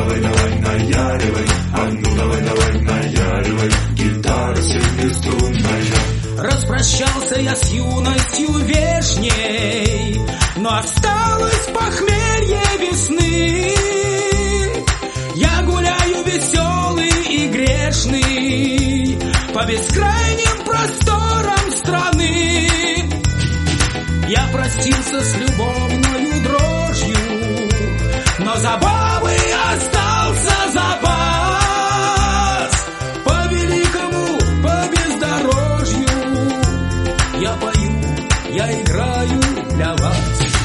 давай, давай, наяривай, а ну давай, давай, наяривай, гитара семиструнная. Распрощался я с юностью вешней, но осталось похмелье весны. Я гуляю веселый и грешный по бескрайним просторам страны. Я простился с любовною дрожью, но забавы остался запас. По великому, по бездорожью я пою, я играю для вас.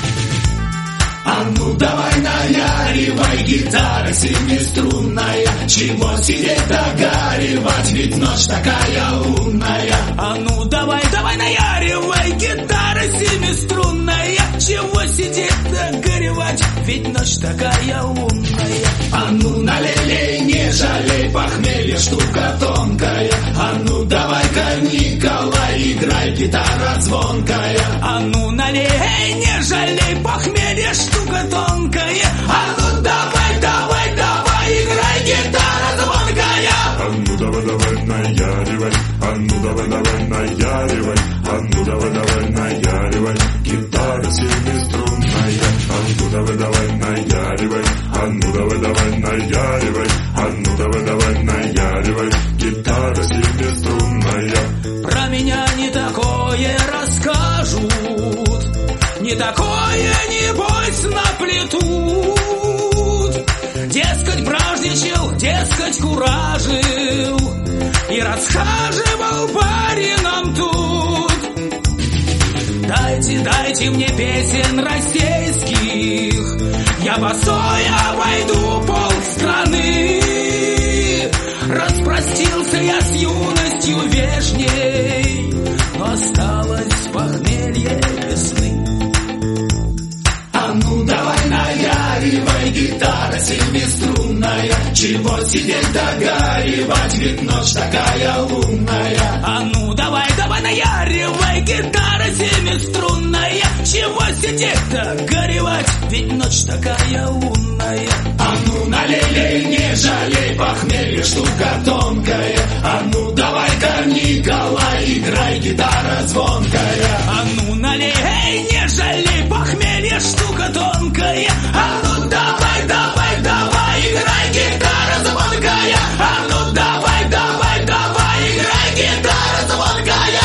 А ну давай наяривай, гитара семиструнная, чего сидеть догоривать, ведь ночь такая лунная. А ну давай, давай наяривай, гитара семиструнная, чего сидеть догоревать, ведь ночь такая лунная. А ну налей, не жалей, похмелье штука тонкая. А ну давай-ка, Николай, играй, гитара звонкая. А ну налей, не жалей, похмелье штука тонкая. А ну давай, давай, давай, играй, гитара звонкая. А ну давай, давай, наяривай, а ну давай, давай, наяривай, а ну давай, давай, наяривай, гитара семиструнная. А ну давай, давай, наяривай, а ну давай, давай, наяривай, а ну давай, давай, наяривай, гитара семиструнная. Про меня не такое расскажут, не такое, небось, наплетут. Дескать, бражничал, дескать, куражил и расхаживал барином тут. Дайте, дайте мне песен российских, я босой обойду полстраны. Распростился я с юностью вешней, но осталось похмелье весны. А ну давай наяривай, гитара семиструнная, чего сидеть догоривать, ведь ночь такая лунная. А ну давай, давай наяривай, гитара семиструнная, чего сидеть-то горевать, ведь ночь такая лунная. А ну налей, не жалей, похмелье штука тонкая. А ну давай-ка, Николай, играй, гитара звонкая. А ну налей, не жалей, похмелье штука тонкая. А ну давай, давай, давай, играй, гитара звонкая. А ну давай, давай, давай, играй, гитара звонкая.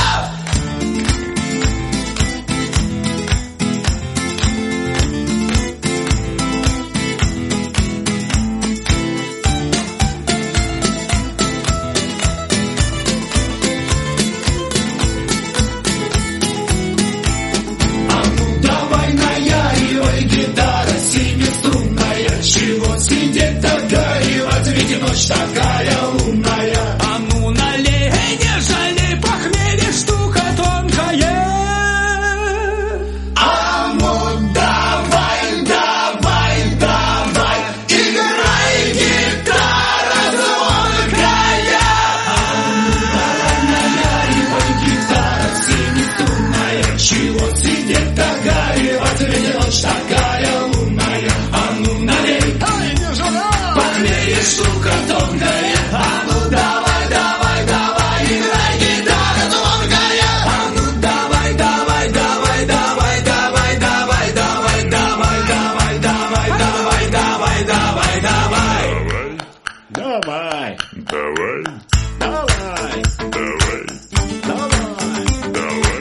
Ночь такая лунная. А ну налей, не жалей, похмелье штука тонкая. А ну давай, давай, давай, играй, гитара звонкая. А ну давай, наяривай, гитара семиструнная, чего сидеть догоривать, ведь ночь такая лунная. А ну налей, похмелье штука тонкая. А ну давай, давай, давай, играй, гитара звонкая. А ну давай, давай, давай, давай, давай, давай, давай, давай, давай, давай, давай, давай, давай, давай. Давай. Давай. Давай. Давай. Давай.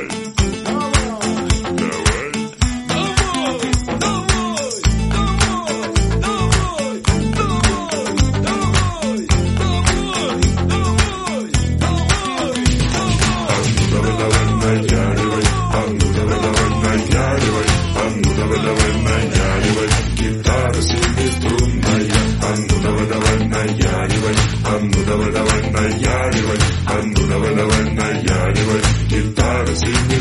Наяривай, а ну давай, давай, наяривай, а ну давай, давай, наяривай, гитара семиструнная. А ну давай, давай, наяривай, а ну давай, давай, наяривай, а ну давай, давай, наяривай, гитара семиструнная.